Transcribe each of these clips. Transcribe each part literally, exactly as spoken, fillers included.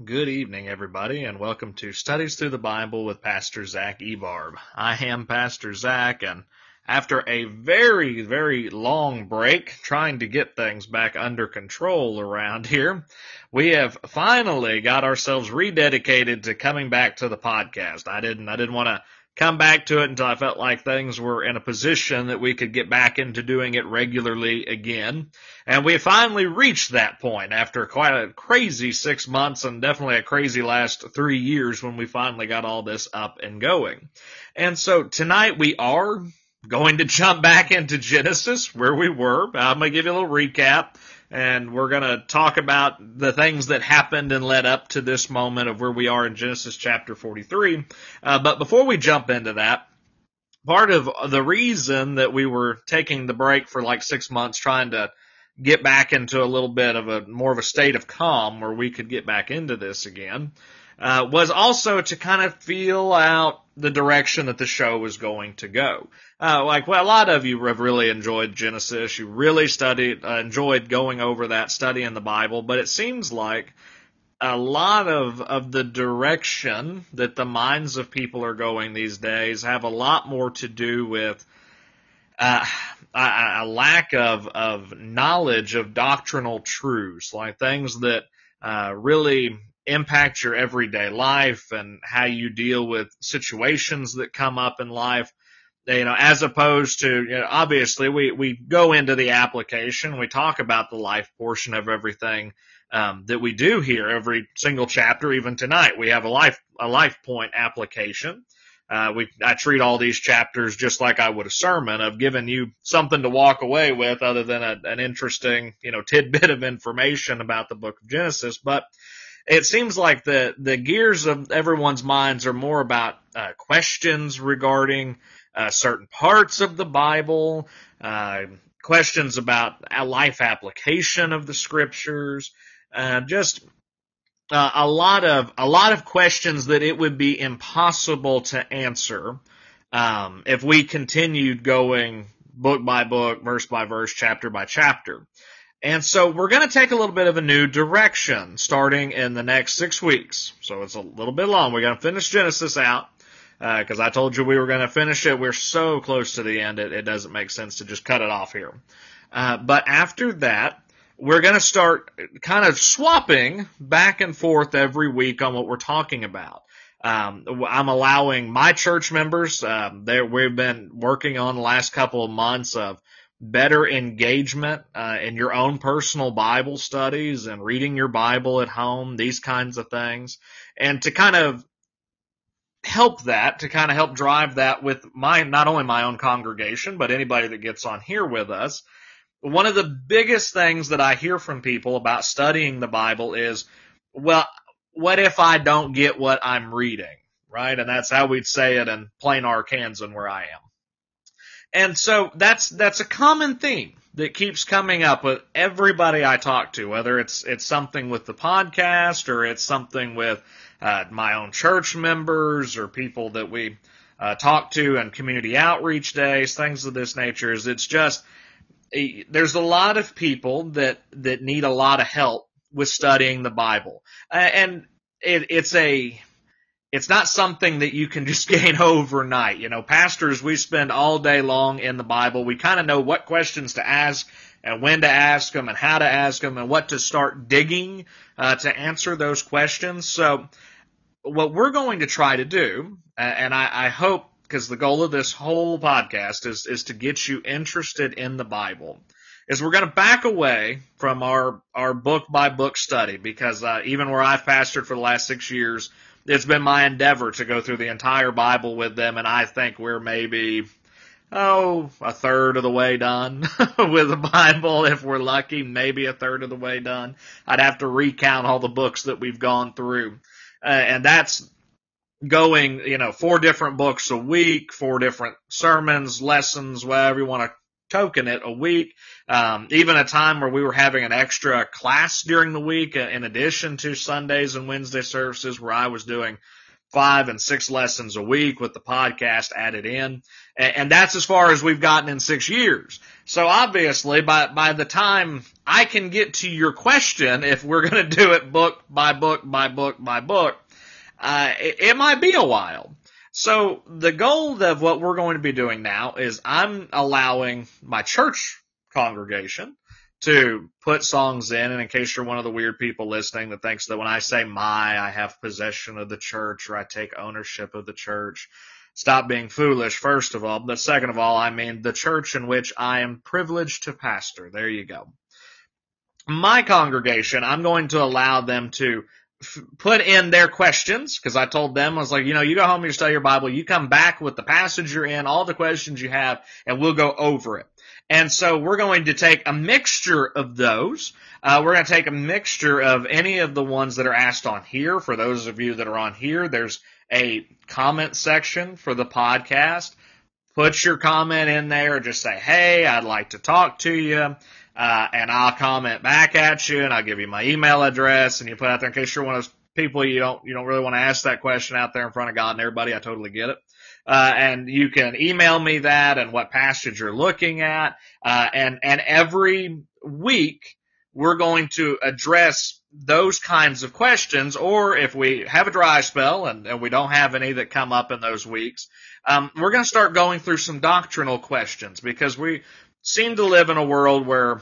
Good evening, everybody, and welcome to Studies Through the Bible with Pastor Zach Ebarb. I am Pastor Zach, and after a very, very long break trying to get things back under control around here, we have finally got ourselves rededicated to coming back to the podcast. I didn't, I didn't want to come back to it until I felt like things were in a position that we could get back into doing it regularly again. And we finally reached that point after quite a crazy six months and definitely a crazy last three years when we finally got all this up and going. And so tonight we are going to jump back into Genesis where we were. I'm going to give you a little recap. And we're going to talk about the things that happened and led up to this moment of where we are in Genesis chapter forty-three. Uh, but before we jump into that, part of the reason that we were taking the break for like six months trying to get back into a little bit of a more of a state of calm where we could get back into this again uh, was also to kind of feel out the direction that the show was going to go. Uh, like, well, a lot of you have really enjoyed Genesis. You really studied, uh, enjoyed going over that, studying the Bible, but it seems like a lot of, of the direction that the minds of people are going these days have a lot more to do with uh, a, a lack of, of knowledge of doctrinal truths, like things that uh, really impact your everyday life and how you deal with situations that come up in life. You know, as opposed to, you know, obviously we, we go into the application, we talk about the life portion of everything, um, that we do here every single chapter. Even tonight, we have a life, a life point application. Uh, we, I treat all these chapters just like I would a sermon, of giving you something to walk away with other than a, an interesting, you know, tidbit of information about the book of Genesis. But it seems like the, the gears of everyone's minds are more about, uh, questions regarding Uh, certain parts of the Bible, uh, questions about a life application of the scriptures, uh, just uh, a lot of a lot of questions that it would be impossible to answer um, if we continued going book by book, verse by verse, chapter by chapter. And so we're going to take a little bit of a new direction starting in the next six weeks. So it's a little bit long. We're going to finish Genesis out. Because uh, I told you we were going to finish it. We're so close to the end, it, it doesn't make sense to just cut it off here. Uh, but after that, we're going to start kind of swapping back and forth every week on what we're talking about. Um, I'm allowing my church members, uh, we've been working on the last couple of months of better engagement uh, in your own personal Bible studies and reading your Bible at home, these kinds of things. And to kind of help that, to kind of help drive that with my, not only my own congregation, but anybody that gets on here with us. One of the biggest things that I hear from people about studying the Bible is, well, what if I don't get what I'm reading, right? And that's how we'd say it in plain Arkansan where I am. And so that's, that's a common theme that keeps coming up with everybody I talk to, whether it's, it's something with the podcast or it's something with Uh, my own church members or people that we uh, talk to in community outreach days, things of this nature. Is it's just, there's a lot of people that, that need a lot of help with studying the Bible. Uh, and it, it's a, it's not something that you can just gain overnight. You know, pastors, we spend all day long in the Bible. We kind of know what questions to ask and when to ask them and how to ask them and what to start digging uh, to answer those questions. So what we're going to try to do, and I, I hope, because the goal of this whole podcast is, is to get you interested in the Bible, is we're going to back away from our, our book-by-book study, because uh, even where I've pastored for the last six years, it's been my endeavor to go through the entire Bible with them, and I think we're maybe, oh, a third of the way done with the Bible. If we're lucky, maybe a third of the way done. I'd have to recount all the books that we've gone through. Uh, and that's going, you know, four different books a week, four different sermons, lessons, whatever you want to token it, a week. Um, even a time where we were having an extra class during the week in addition to Sundays and Wednesday services where I was doing five and six lessons a week with the podcast added in. And that's as far as we've gotten in six years. So obviously, by, by the time I can get to your question, if we're going to do it book by book by book by book, uh, it, it might be a while. So the goal of what we're going to be doing now is I'm allowing my church congregation to put songs in, and in case you're one of the weird people listening that thinks that when I say my, I have possession of the church or I take ownership of the church, stop being foolish, first of all. But second of all, I mean the church in which I am privileged to pastor. There you go. My congregation, I'm going to allow them to f- put in their questions, because I told them, I was like, you know, you go home, you study your Bible, you come back with the passage you're in, all the questions you have, and we'll go over it. And so we're going to take a mixture of those. Uh, we're going to take a mixture of any of the ones that are asked on here. For those of you that are on here, there's a comment section for the podcast. Put your comment in there. Just say, hey, I'd like to talk to you. Uh, and I'll comment back at you, and I'll give you my email address, and you put out there in case you're one of those people you don't, you don't really want to ask that question out there in front of God and everybody. I totally get it. Uh, and you can email me that and what passage you're looking at. Uh, and, and every week we're going to address those kinds of questions, or if we have a dry spell and, and we don't have any that come up in those weeks, um, we're going to start going through some doctrinal questions, because we seem to live in a world where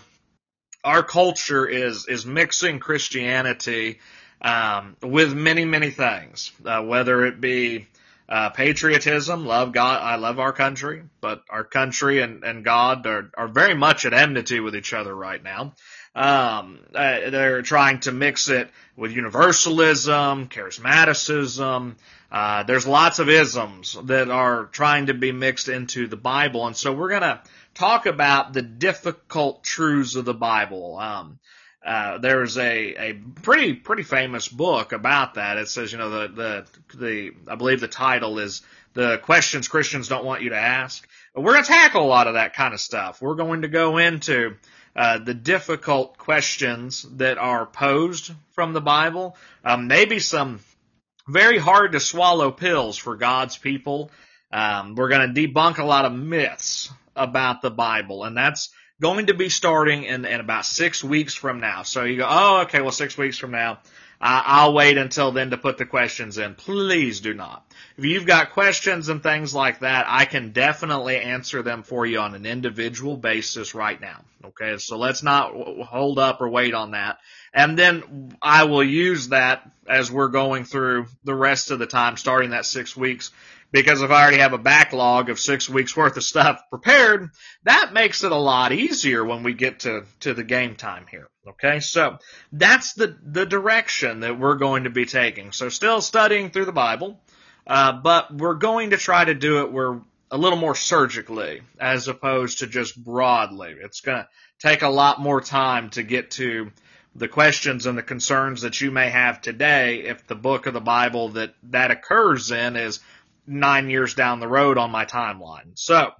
our culture is, is mixing Christianity, um, with many, many things, uh, whether it be Uh, patriotism, love God, I love our country, but our country and, and God are, are very much at enmity with each other right now. Um, uh, they're trying to mix it with universalism, charismaticism. Uh, there's lots of isms that are trying to be mixed into the Bible. And so we're going to talk about the difficult truths of the Bible. Um, Uh, there's a, a pretty, pretty famous book about that. It says, you know, the, the, the, I believe the title is The Questions Christians Don't Want You to Ask. But we're going to tackle a lot of that kind of stuff. We're going to go into, uh, the difficult questions that are posed from the Bible. Um, maybe some very hard to swallow pills for God's people. Um, we're going to debunk a lot of myths about the Bible, and that's going to be starting in, in about six weeks from now. So you go, oh, okay, well, six weeks from now, uh, I'll wait until then to put the questions in. Please do not. If you've got questions and things like that, I can definitely answer them for you on an individual basis right now. Okay, so let's not hold up or wait on that. And then I will use that as we're going through the rest of the time, starting that six weeks. Because if I already have a backlog of six weeks worth of stuff prepared, that makes it a lot easier when we get to, to the game time here. Okay, so that's the, the direction that we're going to be taking. So still studying through the Bible, uh, but we're going to try to do it where a little more surgically as opposed to just broadly. It's going to take a lot more time to get to the questions and the concerns that you may have today if the book of the Bible that that occurs in is nine years down the road on my timeline. So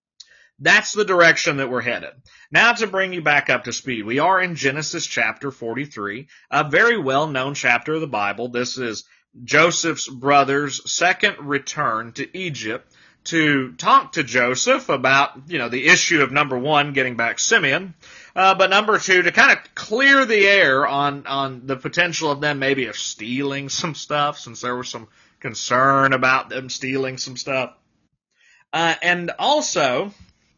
that's the direction that we're headed. Now to bring you back up to speed, we are in Genesis chapter forty-three, a very well-known chapter of the Bible. This is Joseph's brother's second return to Egypt to talk to Joseph about, you know, the issue of number one, getting back Simeon, uh, but number two, to kind of clear the air on, on the potential of them maybe of stealing some stuff, since there was some concern about them stealing some stuff. Uh, and also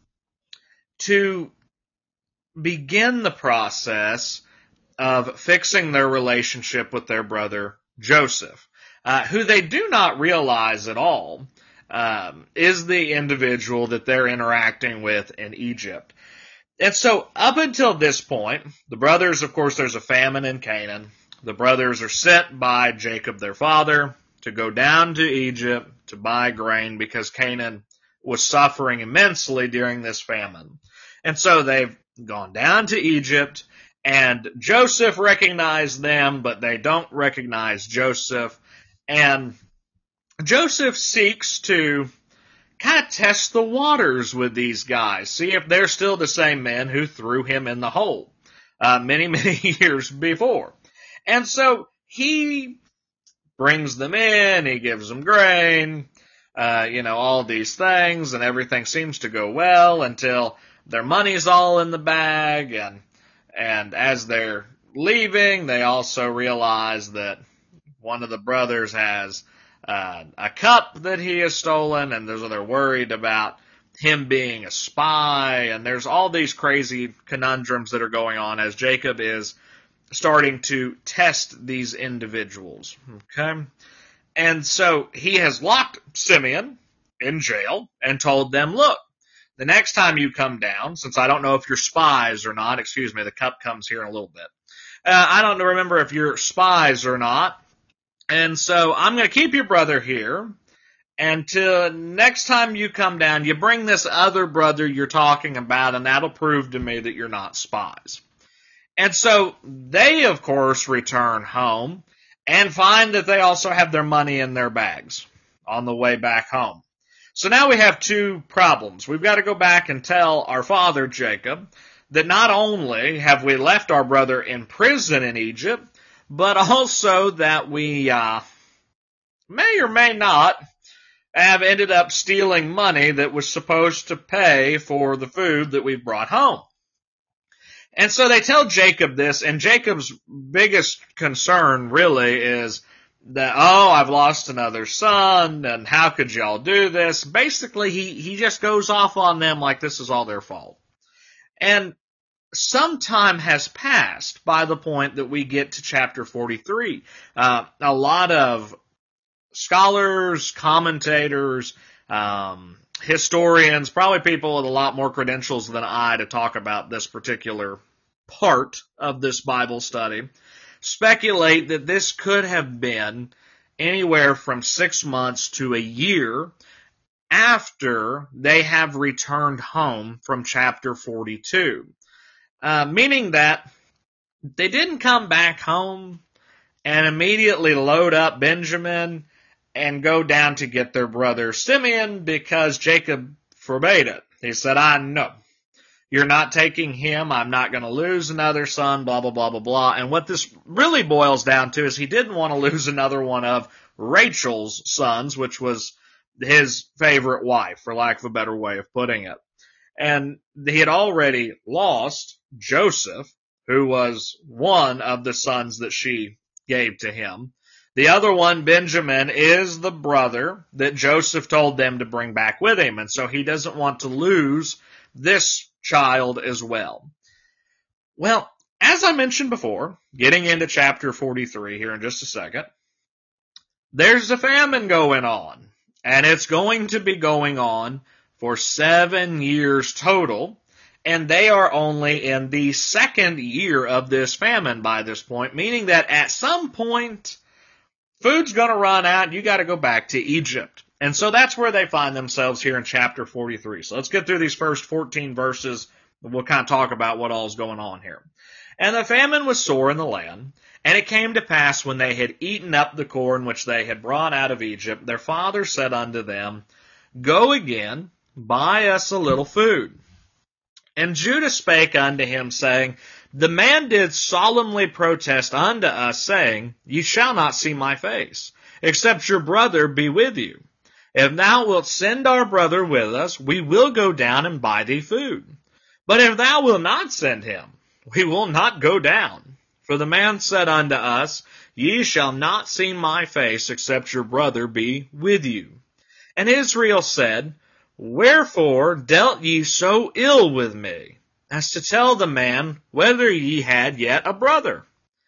to begin the process of fixing their relationship with their brother Joseph, uh, who they do not realize at all um, is the individual that they're interacting with in Egypt. And so up until this point, the brothers, of course, there's a famine in Canaan. The brothers are sent by Jacob, their father, to go down to Egypt to buy grain because Canaan was suffering immensely during this famine. And so they've gone down to Egypt, and Joseph recognized them, but they don't recognize Joseph. And Joseph seeks to kind of test the waters with these guys, see if they're still the same men who threw him in the hole uh, many, many years before. And so he brings them in, he gives them grain, uh, you know, all these things, and everything seems to go well until their money's all in the bag, and and as they're leaving, they also realize that one of the brothers has uh, a cup that he has stolen, and so they're worried about him being a spy, and there's all these crazy conundrums that are going on as Jacob is starting to test these individuals, okay? And so he has locked Simeon in jail and told them, look, the next time you come down, since I don't know if you're spies or not, excuse me, the cup comes here in a little bit. Uh, I don't remember if you're spies or not, and so I'm going to keep your brother here until next time you come down, you bring this other brother you're talking about, and that'll prove to me that you're not spies. And so they, of course, return home and find that they also have their money in their bags on the way back home. So now we have two problems. We've got to go back and tell our father, Jacob, that not only have we left our brother in prison in Egypt, but also that we uh, may or may not have ended up stealing money that was supposed to pay for the food that we've brought home. And so they tell Jacob this, and Jacob's biggest concern really is that, oh, I've lost another son, and how could y'all do this? Basically, he, he just goes off on them like this is all their fault. And some time has passed by the point that we get to chapter forty-three. Uh, a lot of scholars, commentators, um, historians, probably people with a lot more credentials than I to talk about this particular part of this Bible study, speculate that this could have been anywhere from six months to a year after they have returned home from chapter forty-two. Uh, meaning that they didn't come back home and immediately load up Benjamin and go down to get their brother Simeon because Jacob forbade it. He said, I know. You're not taking him. I'm not going to lose another son, blah, blah, blah, blah, blah. And what this really boils down to is he didn't want to lose another one of Rachel's sons, which was his favorite wife, for lack of a better way of putting it. And he had already lost Joseph, who was one of the sons that she gave to him. The other one, Benjamin, is the brother that Joseph told them to bring back with him. And so he doesn't want to lose this child as well. Well, as I mentioned before, getting into chapter forty-three here in just a second, there's a famine going on. And it's going to be going on for seven years total. And they are only in the second year of this famine by this point, meaning that at some point, food's going to run out, and you got to go back to Egypt. And so that's where they find themselves here in chapter forty-three. So let's get through these first fourteen verses, and we'll kind of talk about what all is going on here. And the famine was sore in the land, and it came to pass when they had eaten up the corn which they had brought out of Egypt, their father said unto them, Go again, buy us a little food. And Judah spake unto him, saying, The man did solemnly protest unto us, saying, Ye shall not see my face, except your brother be with you. If thou wilt send our brother with us, we will go down and buy thee food. But if thou wilt not send him, we will not go down. For the man said unto us, Ye shall not see my face, except your brother be with you. And Israel said, Wherefore dealt ye so ill with me, as to tell the man whether ye had yet a brother?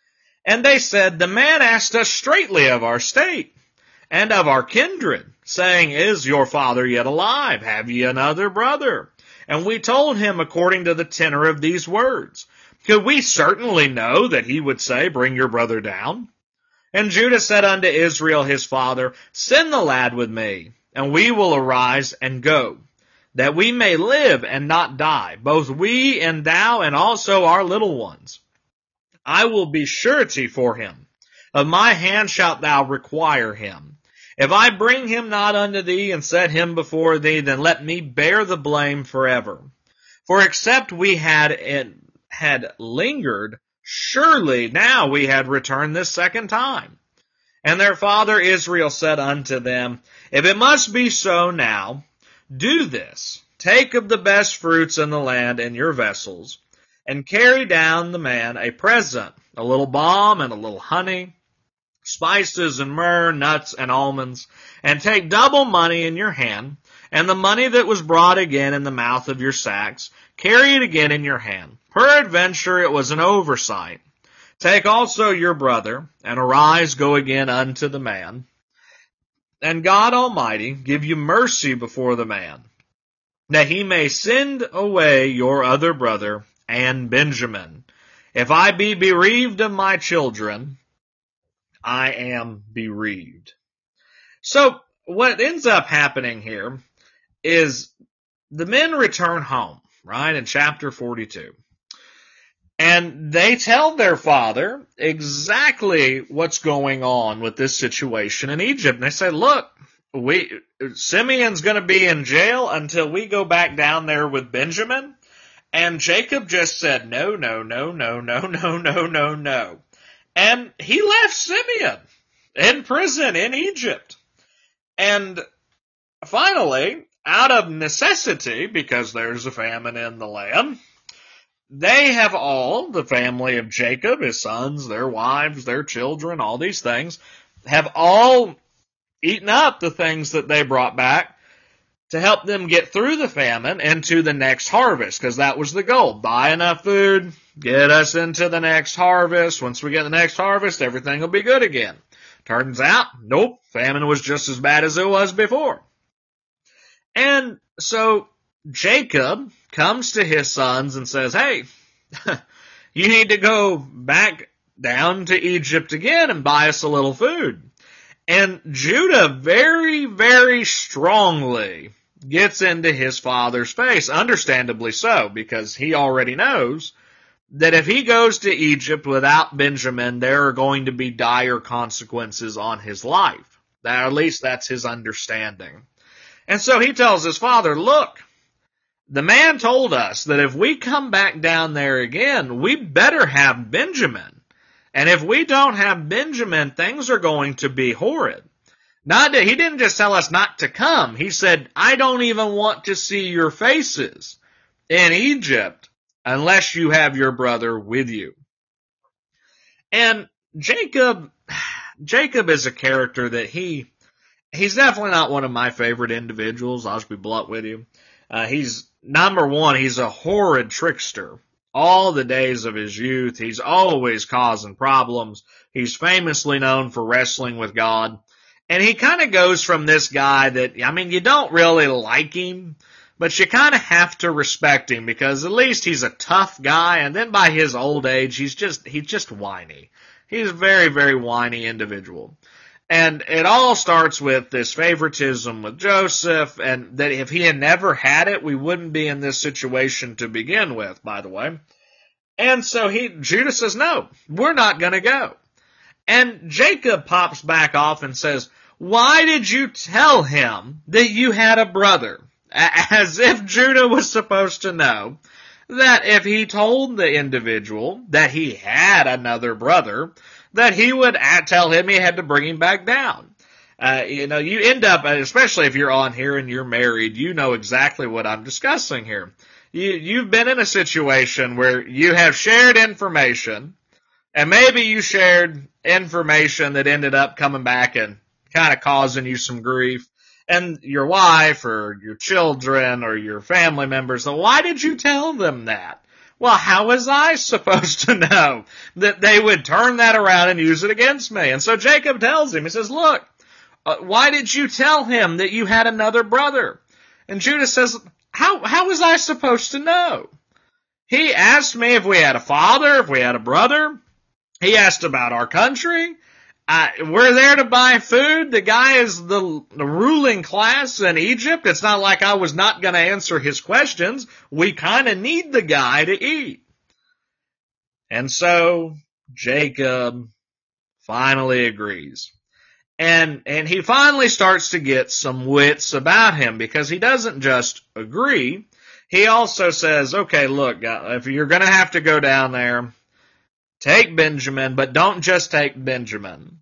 And they said, The man asked us straitly of our state, and of our kindred, saying, Is your father yet alive? Have ye another brother? And we told him according to the tenor of these words. Could we certainly know that he would say, Bring your brother down? And Judah said unto Israel his father, Send the lad with me, and we will arise and go, that we may live and not die, both we and thou, and also our little ones. I will be surety for him. Of my hand shalt thou require him. If I bring him not unto thee, and set him before thee, then let me bear the blame forever. For except we had had lingered, surely now we had returned this second time. And their father Israel said unto them, If it must be so now, do this. Take of the best fruits in the land in your vessels, and carry down the man a present, a little balm and a little honey, spices and myrrh, nuts and almonds, and take double money in your hand, and the money that was brought again in the mouth of your sacks, carry it again in your hand. Peradventure it was an oversight. Take also your brother, and arise, go again unto the man. And God Almighty give you mercy before the man, that he may send away your other brother and Benjamin. If I be bereaved of my children, I am bereaved. So what ends up happening here is the men return home, right, in chapter forty-two. And they tell their father exactly what's going on with this situation in Egypt. And they say, look, we Simeon's going to be in jail until we go back down there with Benjamin. And Jacob just said, no, no, no, no, no, no, no, no, no. And he left Simeon in prison in Egypt. And finally, out of necessity, because there's a famine in the land, they have all, the family of Jacob, his sons, their wives, their children, all these things, have all eaten up the things that they brought back to help them get through the famine into the next harvest, because that was the goal. Buy enough food, get us into the next harvest. Once we get the next harvest, everything will be good again. Turns out, nope, famine was just as bad as it was before. And so Jacob comes to his sons and says, hey, you need to go back down to Egypt again and buy us a little food. And Judah very, very strongly gets into his father's face, understandably so, because he already knows that if he goes to Egypt without Benjamin, there are going to be dire consequences on his life. That, at least that's his understanding. And so he tells his father, look, the man told us that if we come back down there again, we better have Benjamin. And if we don't have Benjamin, things are going to be horrid. Not that, he didn't just tell us not to come. He said, I don't even want to see your faces in Egypt unless you have your brother with you. And Jacob, Jacob is a character that he, he's definitely not one of my favorite individuals. I'll just be blunt with you. Uh, he's, number one, he's a horrid trickster. All the days of his youth, he's always causing problems. He's famously known for wrestling with God. And he kind of goes from this guy that, I mean, you don't really like him, but you kind of have to respect him because at least he's a tough guy. And then by his old age, he's just, he's just whiny. He's a very, very whiny individual. And it all starts with this favoritism with Joseph, and that if he had never had it, we wouldn't be in this situation to begin with, by the way. And so he, Judah says, no, we're not going to go. And Jacob pops back off and says, why did you tell him that you had a brother? As if Judah was supposed to know that if he told the individual that he had another brother, that he would tell him he had to bring him back down. Uh, you know, you end up, especially if you're on here and you're married, you know exactly what I'm discussing here. You, you've been in a situation where you have shared information, and maybe you shared information that ended up coming back and kind of causing you some grief. And your wife or your children or your family members, so why did you tell them that? Well, how was I supposed to know that they would turn that around and use it against me? And so Jacob tells him, he says, look, uh, why did you tell him that you had another brother? And Judah says, how, how was I supposed to know? He asked me if we had a father, if we had a brother. He asked about our country. Uh, we're there to buy food. The guy is the, the ruling class in Egypt. It's not like I was not going to answer his questions. We kind of need the guy to eat. And so Jacob finally agrees. And, and he finally starts to get some wits about him because he doesn't just agree. He also says, okay, look, if you're going to have to go down there, take Benjamin, but don't just take Benjamin.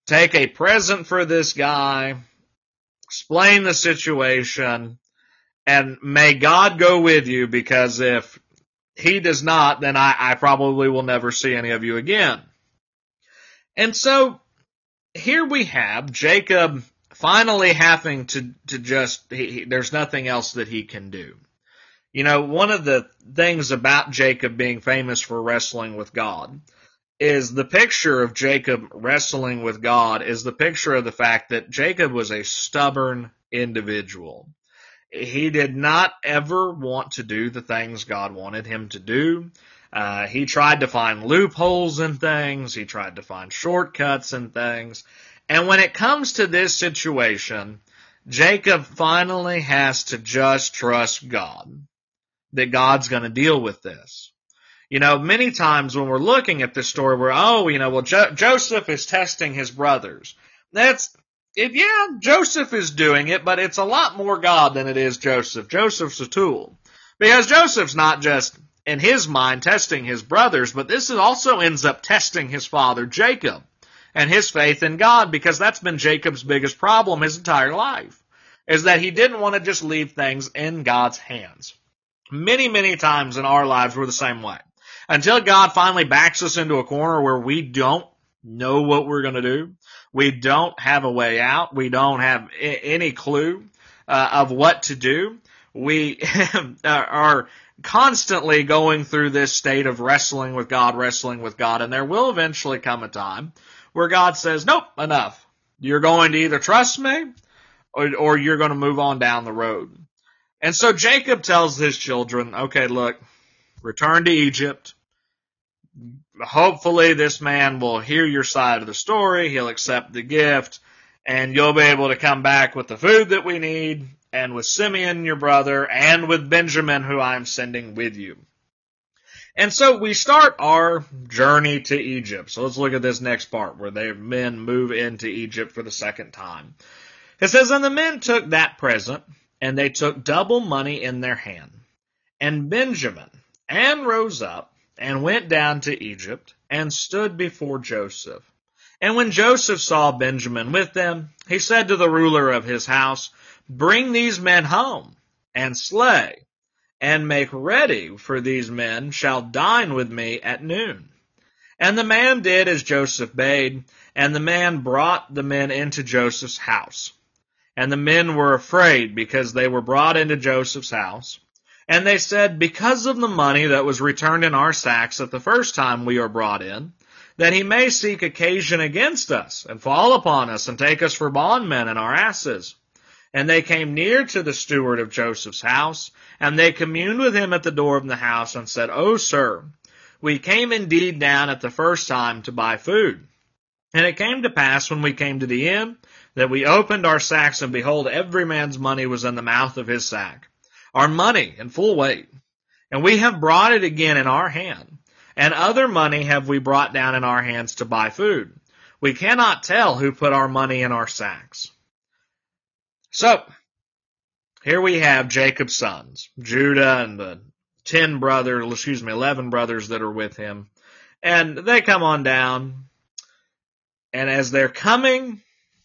take a present for this guy, explain the situation, and may God go with you, because if he does not, then I, I probably will never see any of you again. And so here we have Jacob finally having to, to just, he, he, there's nothing else that he can do. You know, one of the things about Jacob being famous for wrestling with God is the picture of Jacob wrestling with God is the picture of the fact that Jacob was a stubborn individual. He did not ever want to do the things God wanted him to do. Uh, he tried to find loopholes in things. He tried to find shortcuts in things. And when it comes to this situation, Jacob finally has to just trust God, that God's going to deal with this. You know, many times when we're looking at this story, we're, oh, you know, well, jo- Joseph is testing his brothers. That's, it, yeah, Joseph is doing it, but it's a lot more God than it is Joseph. Joseph's a tool. Because Joseph's not just, in his mind, testing his brothers, but this also ends up testing his father, Jacob, and his faith in God, because that's been Jacob's biggest problem his entire life, is that he didn't want to just leave things in God's hands. Many, many times in our lives, we're the same way. Until God finally backs us into a corner where we don't know what we're going to do, we don't have a way out, we don't have any clue uh, of what to do, we are constantly going through this state of wrestling with God, wrestling with God, and there will eventually come a time where God says, nope, enough. You're going to either trust me or, or you're going to move on down the road. And so Jacob tells his children, okay, look, return to Egypt. Hopefully this man will hear your side of the story. He'll accept the gift, and you'll be able to come back with the food that we need, and with Simeon, your brother, and with Benjamin, who I'm sending with you. And so we start our journey to Egypt. So let's look at this next part where the men move into Egypt for the second time. It says, and the men took that present, and they took double money in their hand. And Benjamin and rose up and went down to Egypt and stood before Joseph. And when Joseph saw Benjamin with them, he said to the ruler of his house, bring these men home and slay, and make ready, for these men shall dine with me at noon. And the man did as Joseph bade, and the man brought the men into Joseph's house. And the men were afraid because they were brought into Joseph's house. And they said, because of the money that was returned in our sacks at the first time we are brought in, that he may seek occasion against us, and fall upon us, and take us for bondmen and our asses. And they came near to the steward of Joseph's house, and they communed with him at the door of the house, and said, O sir, we came indeed down at the first time to buy food. And it came to pass, when we came to the inn, that we opened our sacks, and behold, every man's money was in the mouth of his sack, our money in full weight. And we have brought it again in our hand, and other money have we brought down in our hands to buy food. We cannot tell who put our money in our sacks. So, here we have Jacob's sons, Judah and the ten brothers, excuse me, eleven brothers that are with him. And they come on down, and as they're coming,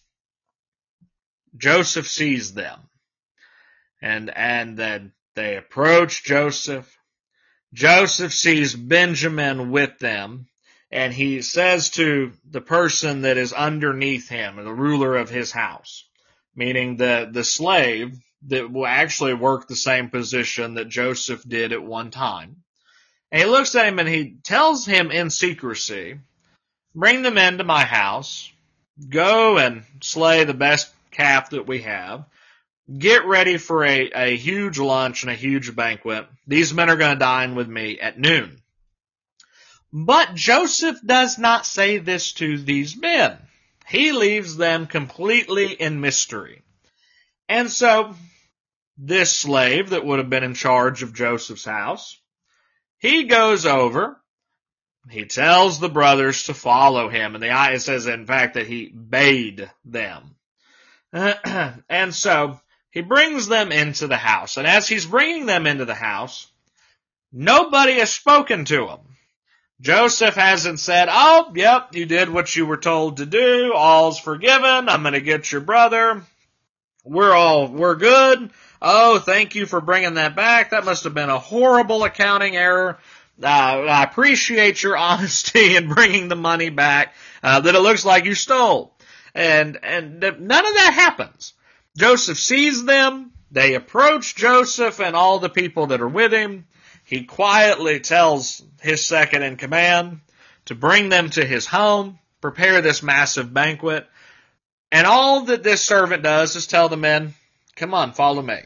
Joseph sees them. And, and then they approach Joseph. Joseph sees Benjamin with them, and he says to the person that is underneath him, the ruler of his house, meaning the, the slave that will actually work the same position that Joseph did at one time. And he looks at him and he tells him in secrecy, bring them into my house, go and slay the best calf that we have, get ready for a, a huge lunch and a huge banquet. These men are going to dine with me at noon. But Joseph does not say this to these men. He leaves them completely in mystery. And so, this slave that would have been in charge of Joseph's house, he goes over, he tells the brothers to follow him, and the it says, in fact, that he bade them. And so, he brings them into the house, and as he's bringing them into the house, nobody has spoken to him. Joseph hasn't said, oh, yep, you did what you were told to do. All's forgiven. I'm going to get your brother. We're all, we're good. Oh, thank you for bringing that back. That must have been a horrible accounting error. Uh, I appreciate your honesty in bringing the money back uh, that it looks like you stole. And, and none of that happens. Joseph sees them. They approach Joseph and all the people that are with him. He quietly tells his second in command to bring them to his home, prepare this massive banquet. And all that this servant does is tell the men, come on, follow me.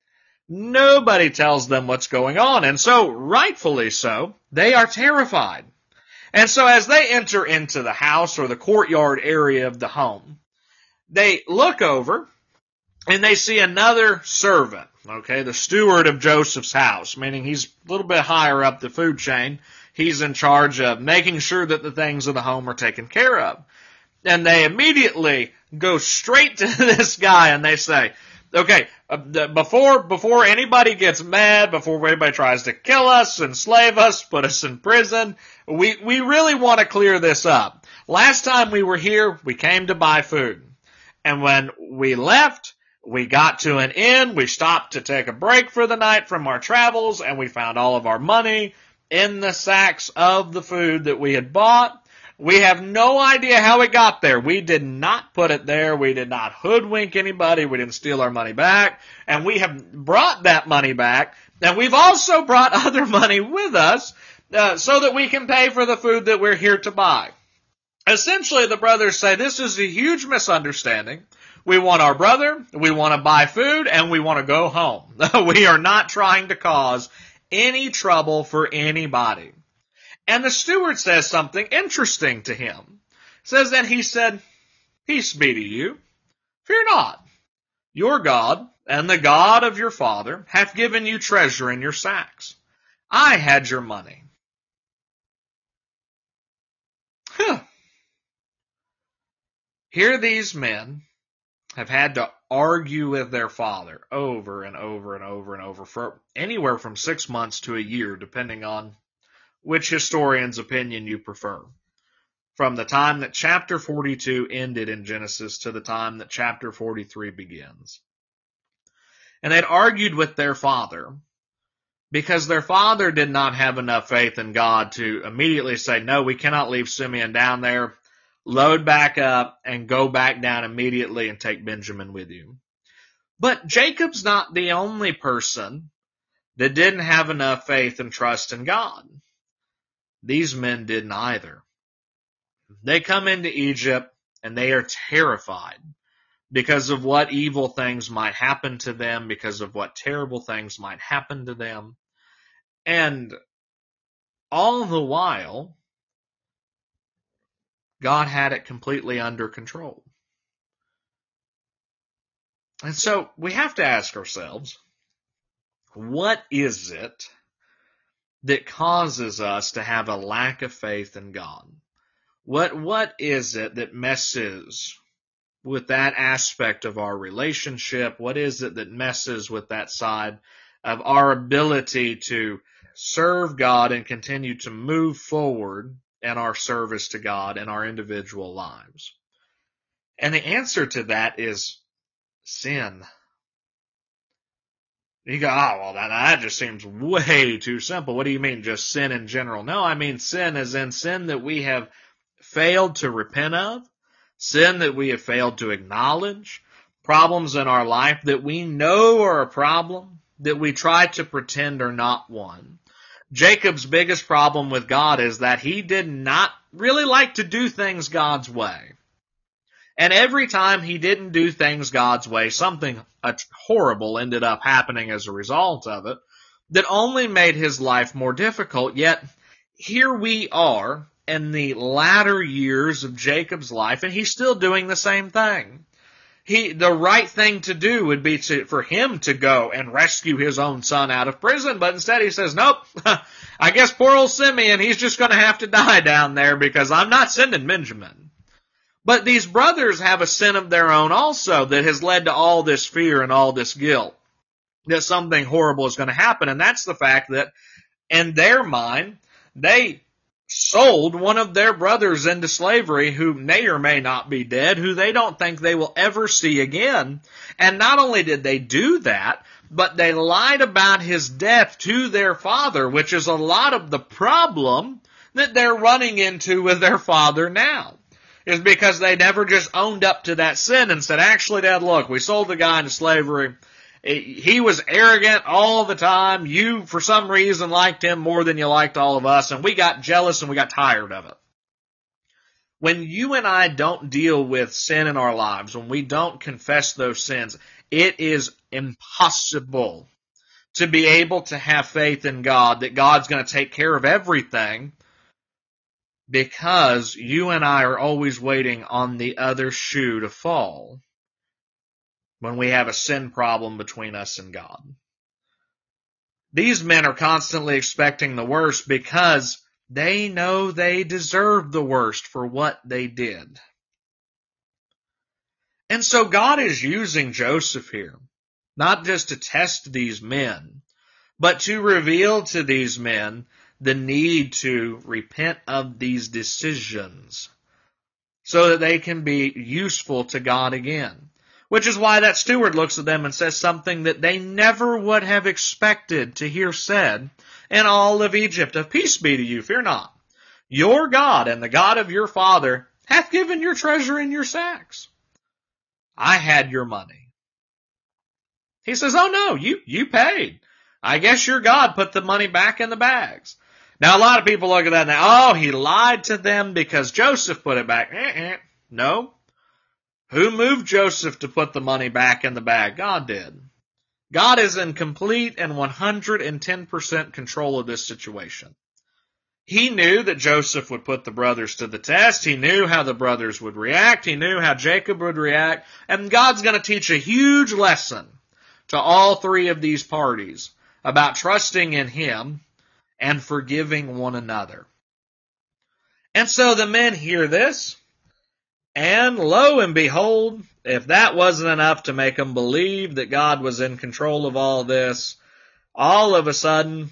Nobody tells them what's going on. And so, rightfully so, they are terrified. And so as they enter into the house or the courtyard area of the home, they look over and they see another servant, okay, the steward of Joseph's house, meaning he's a little bit higher up the food chain. He's in charge of making sure that the things of the home are taken care of. And they immediately go straight to this guy and they say, okay, uh, before before anybody gets mad, before anybody tries to kill us, enslave us, put us in prison, we, we really want to clear this up. Last time we were here, we came to buy food. And when we left, we got to an inn, we stopped to take a break for the night from our travels, and we found all of our money in the sacks of the food that we had bought. We have no idea how it got there. We did not put it there. We did not hoodwink anybody. We didn't steal our money back. And we have brought that money back. And we've also brought other money with us uh, so that we can pay for the food that we're here to buy. Essentially, the brothers say this is a huge misunderstanding. We want our brother, we want to buy food, and we want to go home. We are not trying to cause any trouble for anybody. And the steward says something interesting to him. Says that he said, peace be to you. Fear not. Your God and the God of your father hath given you treasure in your sacks. I had your money. Huh. Here these men have had to argue with their father over and over and over and over for anywhere from six months to a year, depending on which historian's opinion you prefer. From the time that chapter forty-two ended in Genesis to the time that chapter forty-three begins. And they'd argued with their father because their father did not have enough faith in God to immediately say, no, we cannot leave Simeon down there. Load back up and go back down immediately and take Benjamin with you. But Jacob's not the only person that didn't have enough faith and trust in God. These men didn't either. They come into Egypt and they are terrified because of what evil things might happen to them, because of what terrible things might happen to them. And all the while, God had it completely under control. And so we have to ask ourselves, what is it that causes us to have a lack of faith in God? What, what is it that messes with that aspect of our relationship? What is it that messes with that side of our ability to serve God and continue to move forward in our service to God in our individual lives? And the answer to that is sin. You go, oh, well, that, that just seems way too simple. What do you mean, just sin in general? No, I mean sin as in sin that we have failed to repent of, sin that we have failed to acknowledge, problems in our life that we know are a problem, that we try to pretend are not one. Jacob's biggest problem with God is that he did not really like to do things God's way. And every time he didn't do things God's way, something horrible ended up happening as a result of it that only made his life more difficult. Yet here we are in the latter years of Jacob's life, and he's still doing the same thing. He, the right thing to do would be to, for him to go and rescue his own son out of prison, but instead he says, nope, I guess poor old Simeon, he's just going to have to die down there because I'm not sending Benjamin. But these brothers have a sin of their own also that has led to all this fear and all this guilt, that something horrible is going to happen. And that's the fact that in their mind, they sold one of their brothers into slavery who may or may not be dead, who they don't think they will ever see again. And not only did they do that, but they lied about his death to their father, which is a lot of the problem that they're running into with their father now. Is because they never just owned up to that sin and said, actually, Dad, look, we sold the guy into slavery. He was arrogant all the time. You, for some reason, liked him more than you liked all of us, and we got jealous and we got tired of it. When you and I don't deal with sin in our lives, when we don't confess those sins, it is impossible to be able to have faith in God, that God's going to take care of everything, because you and I are always waiting on the other shoe to fall when we have a sin problem between us and God. These men are constantly expecting the worst because they know they deserve the worst for what they did. And so God is using Joseph here, not just to test these men, but to reveal to these men the need to repent of these decisions so that they can be useful to God again. Which is why that steward looks at them and says something that they never would have expected to hear said in all of Egypt. Of peace be to you, fear not. Your God and the God of your father hath given your treasure in your sacks. I had your money. He says, oh no, you, you paid. I guess your God put the money back in the bags. Now a lot of people look at that and oh, he lied to them because Joseph put it back. Eh-eh. No. Who moved Joseph to put the money back in the bag? God did. God is in complete and one hundred ten percent control of this situation. He knew that Joseph would put the brothers to the test. He knew how the brothers would react. He knew how Jacob would react. And God's going to teach a huge lesson to all three of these parties about trusting in Him and forgiving one another. And so the men hear this. And lo and behold, if that wasn't enough to make them believe that God was in control of all this, all of a sudden,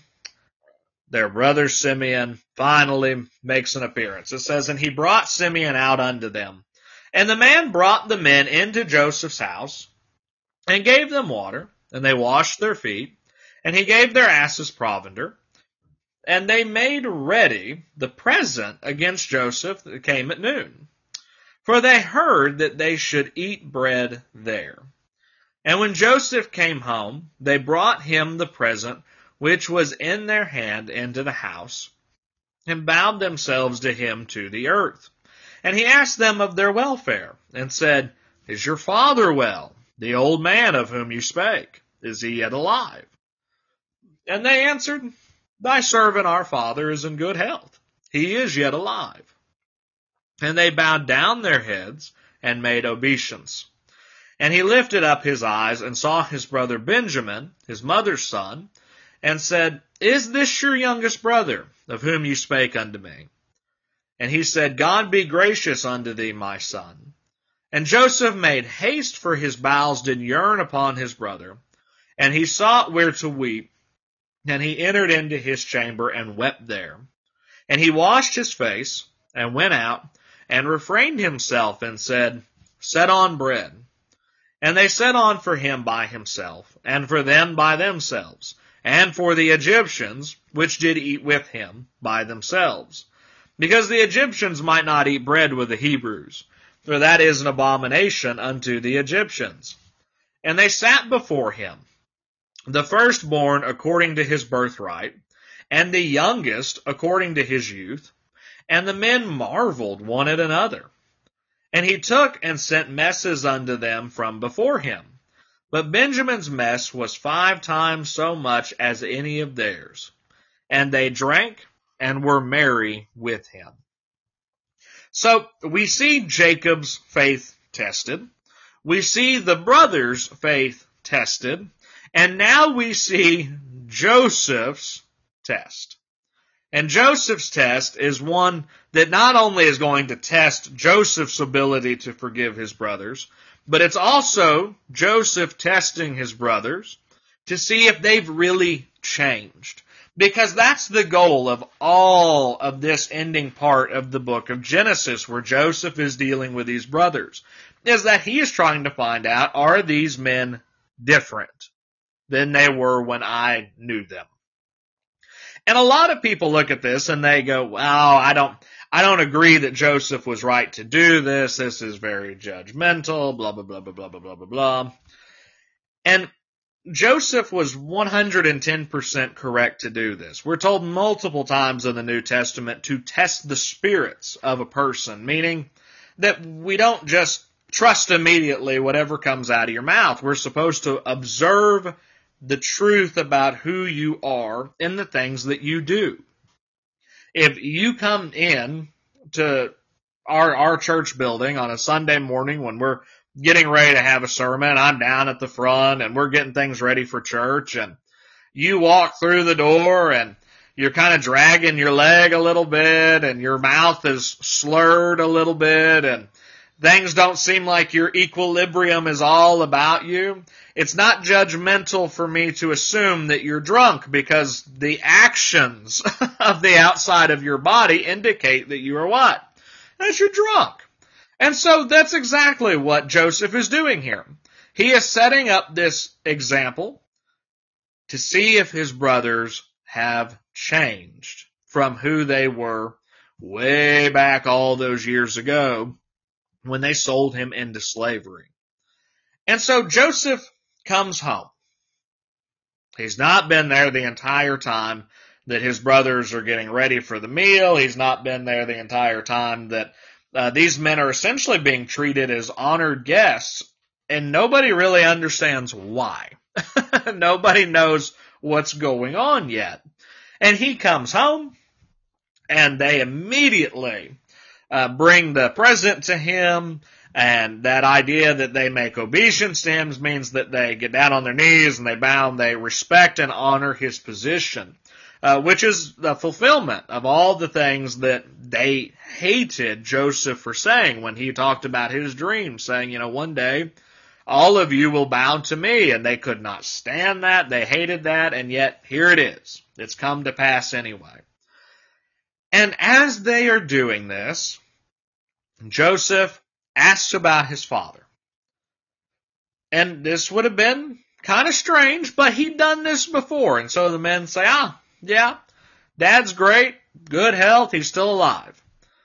their brother Simeon finally makes an appearance. It says, and he brought Simeon out unto them. And the man brought the men into Joseph's house, and gave them water, and they washed their feet, and he gave their asses provender. And they made ready the present against Joseph that came at noon. For they heard that they should eat bread there. And when Joseph came home, they brought him the present which was in their hand into the house, and bowed themselves to him to the earth. And he asked them of their welfare, and said, Is your father well, the old man of whom you spake? Is he yet alive? And they answered, Thy servant our father is in good health. He is yet alive. And they bowed down their heads and made obeisance. And he lifted up his eyes and saw his brother Benjamin, his mother's son, and said, Is this your youngest brother, of whom you spake unto me? And he said, God be gracious unto thee, my son. And Joseph made haste, for his bowels did yearn upon his brother. And he sought where to weep. And he entered into his chamber and wept there. And he washed his face, and went out, and refrained himself, and said, Set on bread. And they set on for him by himself, and for them by themselves, and for the Egyptians, which did eat with him, by themselves. Because the Egyptians might not eat bread with the Hebrews, for that is an abomination unto the Egyptians. And they sat before him, the firstborn according to his birthright, and the youngest according to his youth. And the men marveled one at another. And he took and sent messes unto them from before him. But Benjamin's mess was five times so much as any of theirs. And they drank and were merry with him. So we see Jacob's faith tested. We see the brothers' faith tested. And now we see Joseph's test. And Joseph's test is one that not only is going to test Joseph's ability to forgive his brothers, but it's also Joseph testing his brothers to see if they've really changed. Because that's the goal of all of this ending part of the book of Genesis, where Joseph is dealing with these brothers, is that he is trying to find out, are these men different than they were when I knew them? And a lot of people look at this and they go, well, I don't, I don't agree that Joseph was right to do this. This is very judgmental, blah, blah, blah, blah, blah, blah, blah, blah, blah. And Joseph was one hundred ten percent correct to do this. We're told multiple times in the New Testament to test the spirits of a person, meaning that we don't just trust immediately whatever comes out of your mouth. We're supposed to observe the truth about who you are in the things that you do. If you come in to our, our church building on a Sunday morning when we're getting ready to have a sermon, I'm down at the front and we're getting things ready for church, and you walk through the door and you're kind of dragging your leg a little bit and your mouth is slurred a little bit and things don't seem like your equilibrium is all about you. It's not judgmental for me to assume that you're drunk, because the actions of the outside of your body indicate that you are what? That you're drunk. And so that's exactly what Joseph is doing here. He is setting up this example to see if his brothers have changed from who they were way back all those years ago when they sold him into slavery. And so Joseph comes home. He's not been there the entire time that his brothers are getting ready for the meal. He's not been there the entire time that uh, these men are essentially being treated as honored guests, and nobody really understands why. Nobody knows what's going on yet. And he comes home, and they immediately uh, bring the present to him. And that idea that they make obeisance to him means that they get down on their knees and they bow and they respect and honor his position, uh, which is the fulfillment of all the things that they hated Joseph for saying when he talked about his dream, saying, you know, one day all of you will bow to me. And they could not stand that. They hated that. And yet here it is. It's come to pass anyway. And as they are doing this, Joseph asks about his father. And this would have been kind of strange, but he'd done this before. And so the men say, ah, yeah, Dad's great, good health, he's still alive.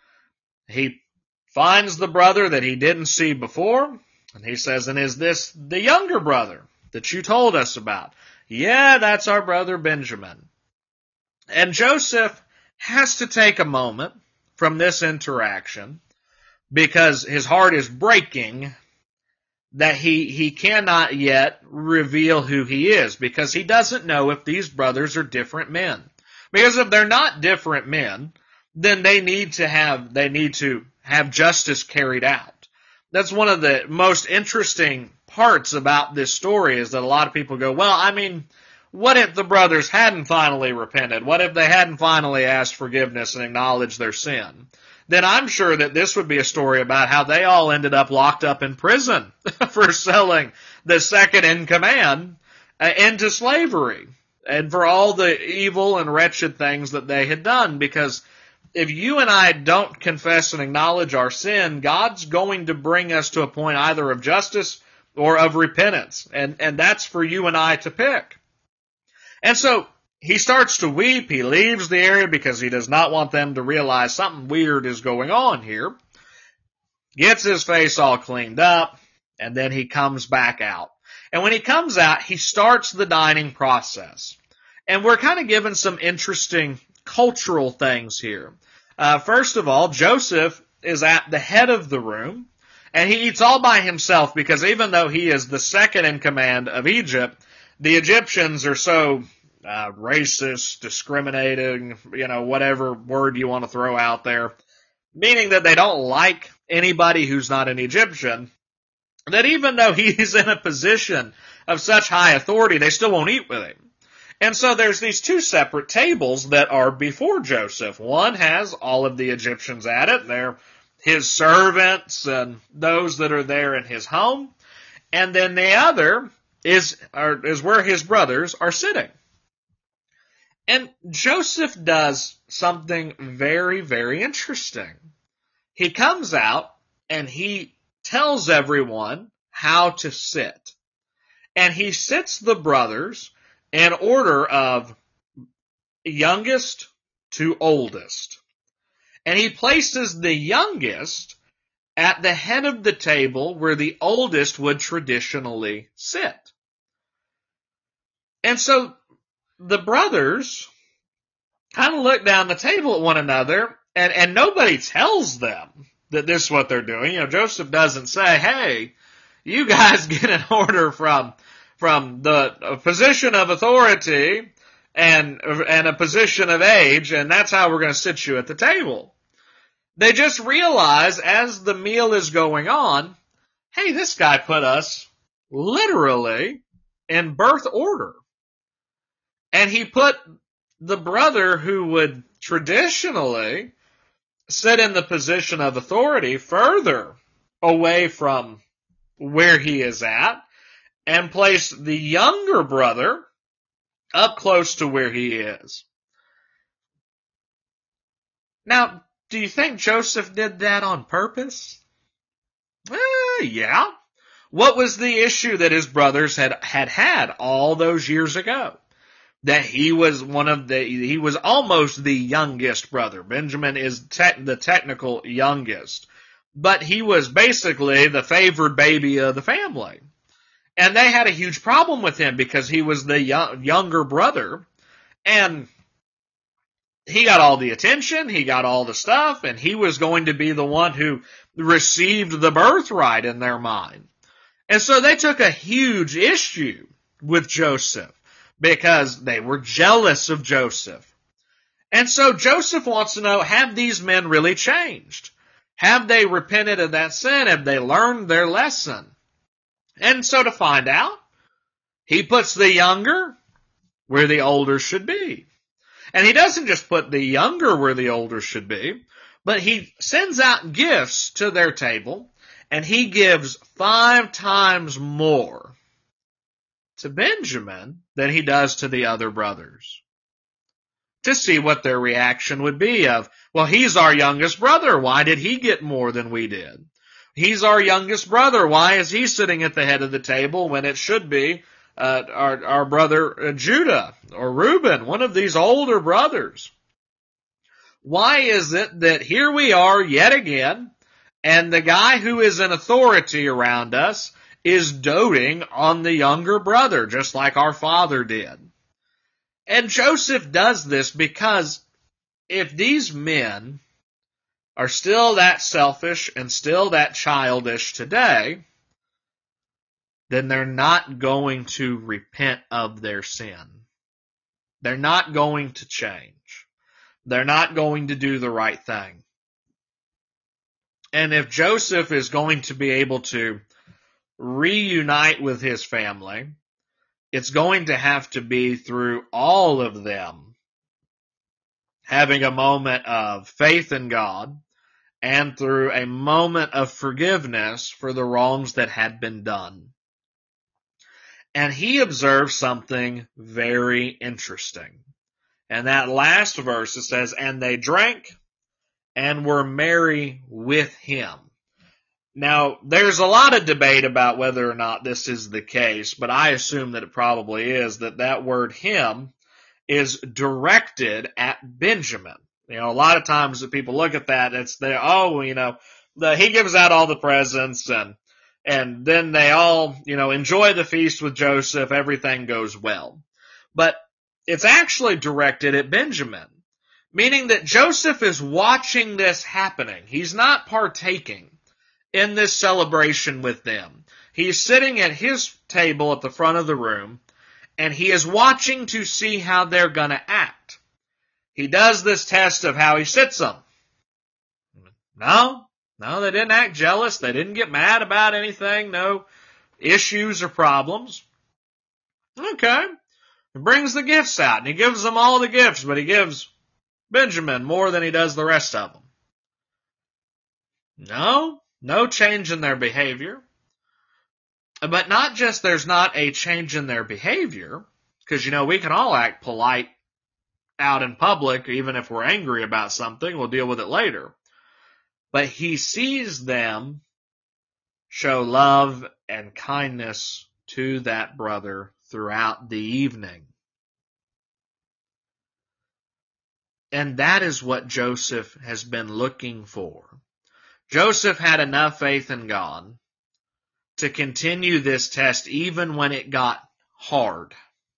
He finds the brother that he didn't see before, and he says, and is this the younger brother that you told us about? Yeah, that's our brother Benjamin. And Joseph has to take a moment from this interaction, because his heart is breaking that he, he cannot yet reveal who he is, because he doesn't know if these brothers are different men. Because if they're not different men, then they need to have, they need to have justice carried out. That's one of the most interesting parts about this story, is that a lot of people go, well, I mean, what if the brothers hadn't finally repented? What if they hadn't finally asked forgiveness and acknowledged their sin? Then I'm sure that this would be a story about how they all ended up locked up in prison for selling the second in command uh, into slavery, and for all the evil and wretched things that they had done. Because if you and I don't confess and acknowledge our sin, God's going to bring us to a point either of justice or of repentance. And, and that's for you and I to pick. And so he starts to weep. He leaves the area because he does not want them to realize something weird is going on here. Gets his face all cleaned up, and then he comes back out. And when he comes out, he starts the dining process. And we're kind of given some interesting cultural things here. Uh, first of all, Joseph is at the head of the room, and he eats all by himself, because even though he is the second in command of Egypt, the Egyptians are so Uh, racist, discriminating, you know, whatever word you want to throw out there, meaning that they don't like anybody who's not an Egyptian, that even though he's in a position of such high authority, they still won't eat with him. And so there's these two separate tables that are before Joseph. One has all of the Egyptians at it. They're his servants and those that are there in his home. And then the other is, are, is where his brothers are sitting. And Joseph does something very, very interesting. He comes out and he tells everyone how to sit. And he sits the brothers in order of youngest to oldest. And he places the youngest at the head of the table where the oldest would traditionally sit. And so the brothers kind of look down the table at one another, and, and nobody tells them that this is what they're doing. You know, Joseph doesn't say, hey, you guys get an order from, from the position of authority and, and a position of age, and that's how we're going to sit you at the table. They just realize as the meal is going on, hey, this guy put us literally in birth order. And he put the brother who would traditionally sit in the position of authority further away from where he is at and placed the younger brother up close to where he is. Now, do you think Joseph did that on purpose? Eh, yeah. What was the issue that his brothers had, had had all those years ago? That he was one of the, he was almost the youngest brother. Benjamin is te- the technical youngest. But he was basically the favored baby of the family. And they had a huge problem with him because he was the young, younger brother. And he got all the attention, he got all the stuff, and he was going to be the one who received the birthright in their mind. And so they took a huge issue with Joseph because they were jealous of Joseph. And so Joseph wants to know, have these men really changed? Have they repented of that sin? Have they learned their lesson? And so to find out, he puts the younger where the older should be. And he doesn't just put the younger where the older should be, but he sends out gifts to their table, and he gives five times more to Benjamin than he does to the other brothers. To see what their reaction would be of, well, he's our youngest brother. Why did he get more than we did? He's our youngest brother. Why is he sitting at the head of the table when it should be uh, our, our brother uh, Judah or Reuben, one of these older brothers? Why is it that here we are yet again, and the guy who is in authority around us is doting on the younger brother, just like our father did? And Joseph does this because if these men are still that selfish and still that childish today, then they're not going to repent of their sin. They're not going to change. They're not going to do the right thing. And if Joseph is going to be able to reunite with his family, it's going to have to be through all of them having a moment of faith in God and through a moment of forgiveness for the wrongs that had been done. And he observed something very interesting. And that last verse, it says, and they drank and were merry with him. Now, there's a lot of debate about whether or not this is the case, but I assume that it probably is, that that word him is directed at Benjamin. You know, a lot of times that people look at that, it's the, oh, you know, the, he gives out all the presents and, and then they all, you know, enjoy the feast with Joseph. Everything goes well. But it's actually directed at Benjamin, meaning that Joseph is watching this happening. He's not partaking in this celebration with them. He's sitting at his table at the front of the room, and he is watching to see how they're going to act. He does this test of how he sits them. No, no, they didn't act jealous. They didn't get mad about anything. No issues or problems. Okay. He brings the gifts out, and he gives them all the gifts, but he gives Benjamin more than he does the rest of them. No, no change in their behavior. But not just there's not a change in their behavior, because, you know, we can all act polite out in public, even if we're angry about something, we'll deal with it later. But he sees them show love and kindness to that brother throughout the evening. And that is what Joseph has been looking for. Joseph had enough faith in God to continue this test even when it got hard,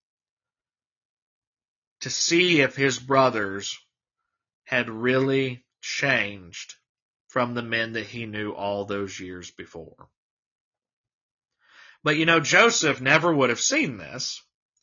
to see if his brothers had really changed from the men that he knew all those years before. But you know, Joseph never would have seen this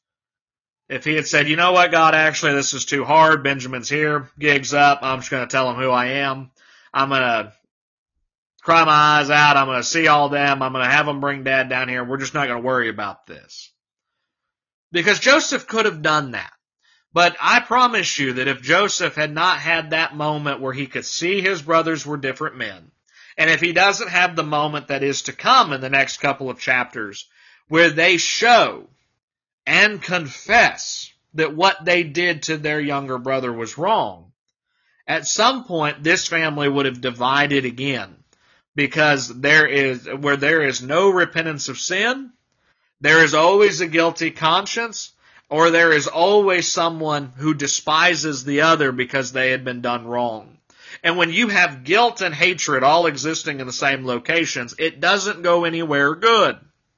if he had said, you know what, God, actually this is too hard. Benjamin's here, gig's up, I'm just going to tell him who I am. I'm going to cry my eyes out, I'm going to see all them, I'm going to have them bring Dad down here, we're just not going to worry about this. Because Joseph could have done that. But I promise you that if Joseph had not had that moment where he could see his brothers were different men, and if he doesn't have the moment that is to come in the next couple of chapters, where they show and confess that what they did to their younger brother was wrong, at some point this family would have divided again, because there is, where there is no repentance of sin, there is always a guilty conscience, or there is always someone who despises the other because they had been done wrong. And when you have guilt and hatred all existing in the same locations, it doesn't go anywhere good.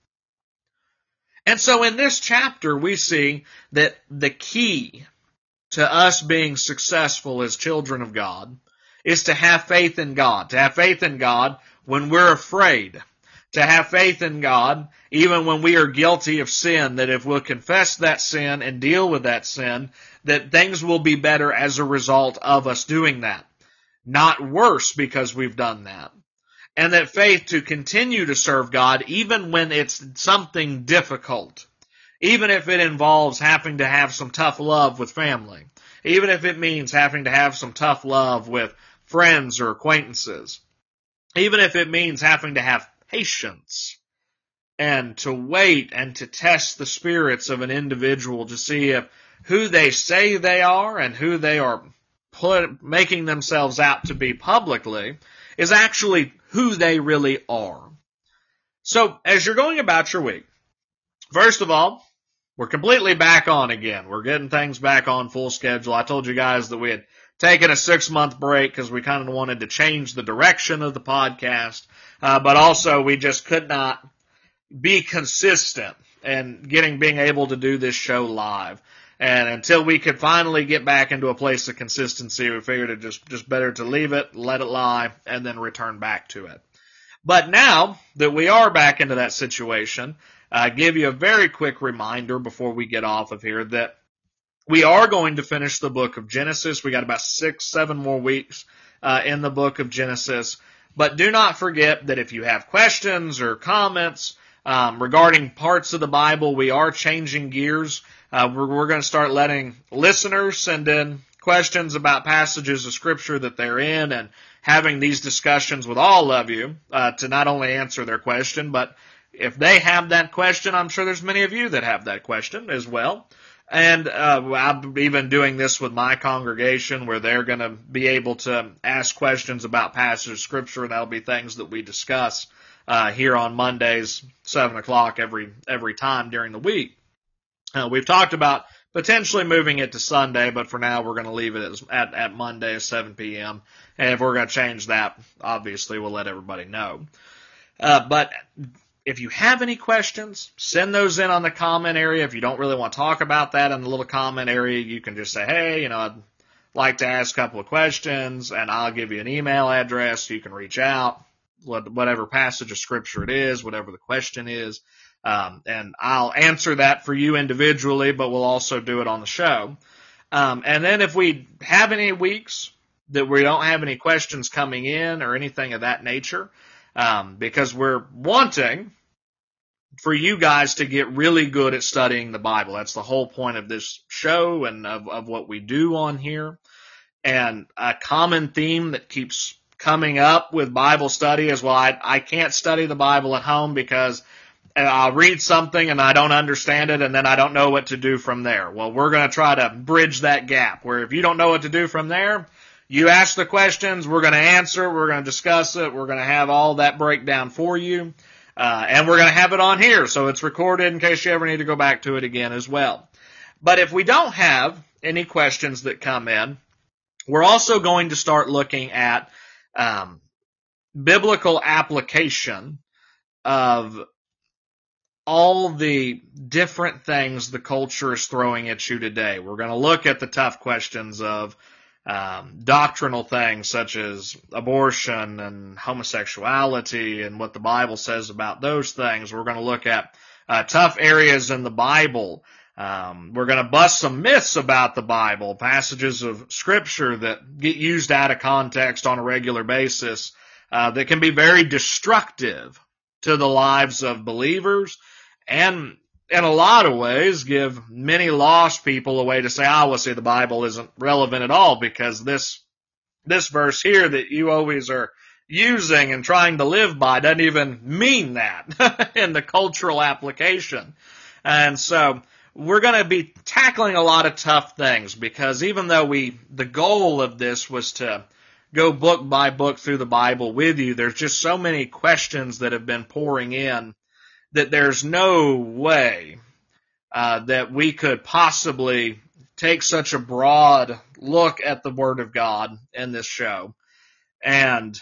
And so in this chapter, we see that the key to us being successful as children of God is to have faith in God. To have faith in God when we're afraid. To have faith in God even when we are guilty of sin, that if we'll confess that sin and deal with that sin, that things will be better as a result of us doing that. Not worse because we've done that. And that faith to continue to serve God even when it's something difficult. Even if it involves having to have some tough love with family. Even if it means having to have some tough love with friends or acquaintances. Even if it means having to have patience and to wait and to test the spirits of an individual to see if who they say they are and who they are put, making themselves out to be publicly is actually who they really are. So, as you're going about your week, first of all, we're completely back on again. We're getting things back on full schedule. I told you guys that we had taken a six-month break because we kind of wanted to change the direction of the podcast, uh, but also we just could not be consistent in getting being able to do this show live. And until we could finally get back into a place of consistency, we figured it just, just better to leave it, let it lie, and then return back to it. But now that we are back into that situation, I uh, give you a very quick reminder before we get off of here that we are going to finish the book of Genesis. We got about six, seven more weeks uh, in the book of Genesis. But do not forget that if you have questions or comments um, regarding parts of the Bible, we are changing gears. Uh, we're, we're going to start letting listeners send in questions about passages of Scripture that they're in and having these discussions with all of you uh, to not only answer their question, but if they have that question, I'm sure there's many of you that have that question as well. And uh, I'm even doing this with my congregation where they're going to be able to ask questions about passages of Scripture, and that'll be things that we discuss uh, here on Mondays, seven o'clock every every time during the week. Uh, we've talked about potentially moving it to Sunday, but for now we're going to leave it at, at Monday at seven p.m. And if we're going to change that, obviously we'll let everybody know. Uh, but if you have any questions, send those in on the comment area. If you don't really want to talk about that in the little comment area, you can just say, hey, you know, I'd like to ask a couple of questions, and I'll give you an email address. You can reach out, whatever passage of Scripture it is, whatever the question is. Um, and I'll answer that for you individually, but we'll also do it on the show. Um, and then if we have any weeks that we don't have any questions coming in or anything of that nature, um, because we're wanting for you guys to get really good at studying the Bible. That's the whole point of this show and of, of what we do on here. And a common theme that keeps coming up with Bible study is, well, I, I can't study the Bible at home because I'll read something and I don't understand it, and then I don't know what to do from there. Well, we're going to try to bridge that gap, where if you don't know what to do from there, you ask the questions, we're going to answer, we're going to discuss it, we're going to have all that breakdown for you, uh, and we're going to have it on here, so it's recorded in case you ever need to go back to it again as well. But if we don't have any questions that come in, we're also going to start looking at um, biblical application of all the different things the culture is throwing at you today. We're going to look at the tough questions of um, doctrinal things such as abortion and homosexuality and what the Bible says about those things. We're going to look at uh, tough areas in the Bible. Um, we're going to bust some myths about the Bible, passages of Scripture that get used out of context on a regular basis uh, that can be very destructive to the lives of believers, and in a lot of ways give many lost people a way to say, ah, well, see, the Bible isn't relevant at all because this this verse here that you always are using and trying to live by doesn't even mean that in the cultural application. And so we're going to be tackling a lot of tough things, because even though we the goal of this was to go book by book through the Bible with you, there's just so many questions that have been pouring in that there's no way uh, that we could possibly take such a broad look at the Word of God in this show and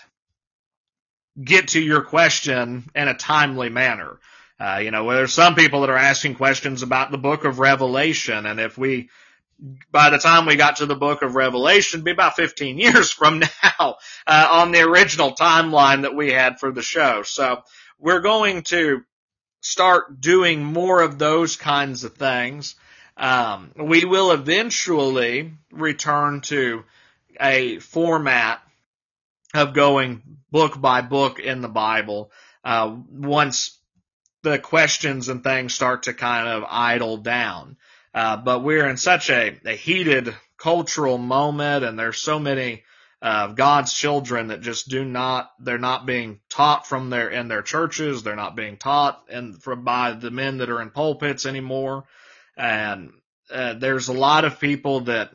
get to your question in a timely manner. Uh, you know, there's some people that are asking questions about the book of Revelation, and if we, by the time we got to the book of Revelation, it'd be about fifteen years from now uh, on the original timeline that we had for the show. So we're going to start doing more of those kinds of things. Um, we will eventually return to a format of going book by book in the Bible uh, once the questions and things start to kind of idle down. Uh, but we're in such a, a heated cultural moment, and there's so many of uh, God's children that just do not, they're not being taught from their, in their churches. They're not being taught in, from by the men that are in pulpits anymore. And uh, there's a lot of people that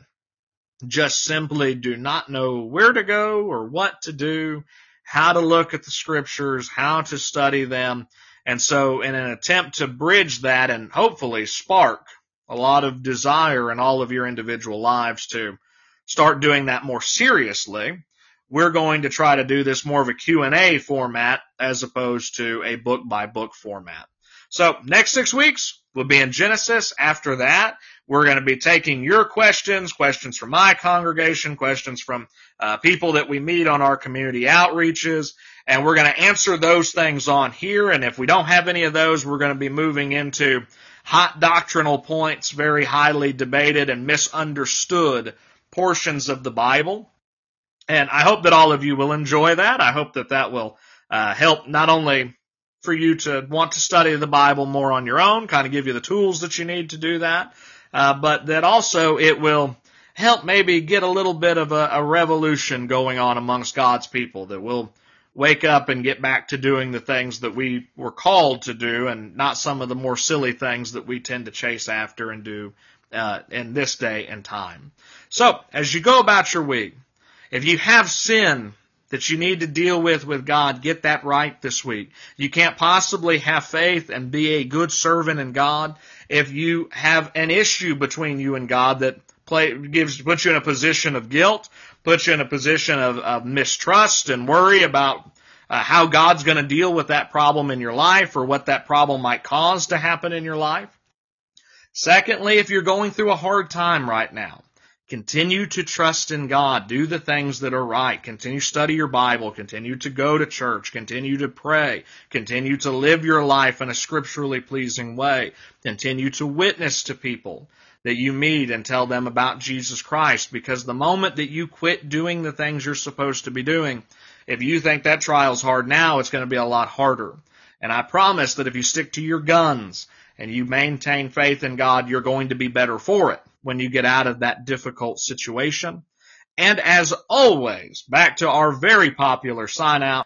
just simply do not know where to go or what to do, how to look at the Scriptures, how to study them. And so in an attempt to bridge that and hopefully spark a lot of desire in all of your individual lives to start doing that more seriously, we're going to try to do this more of a Q and A format as opposed to a book-by-book format. So next six weeks, we'll be in Genesis. After that, we're going to be taking your questions, questions from my congregation, questions from uh, people that we meet on our community outreaches, and we're going to answer those things on here. And if we don't have any of those, we're going to be moving into hot doctrinal points, very highly debated and misunderstood portions of the Bible. And I hope that all of you will enjoy that. I hope that that will uh, help not only for you to want to study the Bible more on your own, kind of give you the tools that you need to do that, uh, but that also it will help maybe get a little bit of a, a revolution going on amongst God's people, that we'll wake up and get back to doing the things that we were called to do and not some of the more silly things that we tend to chase after and do uh, in this day and time. So, as you go about your week, if you have sin that you need to deal with with God, get that right this week. You can't possibly have faith and be a good servant in God if you have an issue between you and God that play, gives puts you in a position of guilt, puts you in a position of, of mistrust and worry about uh, how God's going to deal with that problem in your life or what that problem might cause to happen in your life. Secondly, if you're going through a hard time right now, continue to trust in God. Do the things that are right. Continue to study your Bible. Continue to go to church. Continue to pray. Continue to live your life in a scripturally pleasing way. Continue to witness to people that you meet and tell them about Jesus Christ, because the moment that you quit doing the things you're supposed to be doing, if you think that trial's hard now, it's going to be a lot harder. And I promise that if you stick to your guns and you maintain faith in God, you're going to be better for it when you get out of that difficult situation. And as always, back to our very popular sign out,